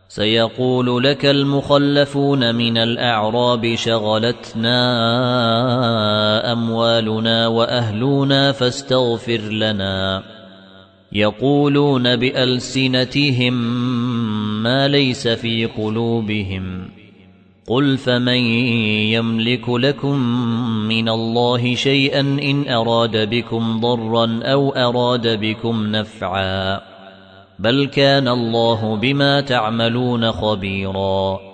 سيقول لك المخلفون من الأعراب شغلتنا أموالنا وأهلنا فاستغفر لنا يقولون بألسنتهم ما ليس في قلوبهم قل فمن يملك لكم من الله شيئا إن أراد بكم ضرا أو أراد بكم نفعا بل كان الله بما تعملون خبيرا